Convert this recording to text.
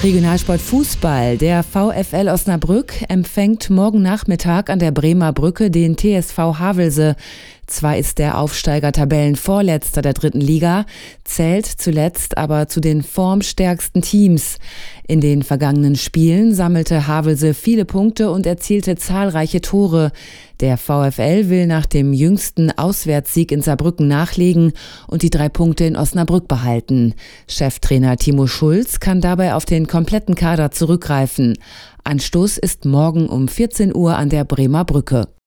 Regionalsport Fußball. Der VfL Osnabrück empfängt morgen Nachmittag an der Bremer Brücke den TSV Havelse. Zwar ist der Aufsteiger Tabellenvorletzter der 3. Liga, zählt zuletzt aber zu den formstärksten Teams. In den vergangenen Spielen sammelte Havelse viele Punkte und erzielte zahlreiche Tore. Der VfL will nach dem jüngsten Auswärtssieg in Saarbrücken nachlegen und die 3 Punkte in Osnabrück behalten. Cheftrainer Timo Schulz kann dabei auf den kompletten Kader zurückgreifen. Anstoß ist morgen um 14 Uhr an der Bremer Brücke.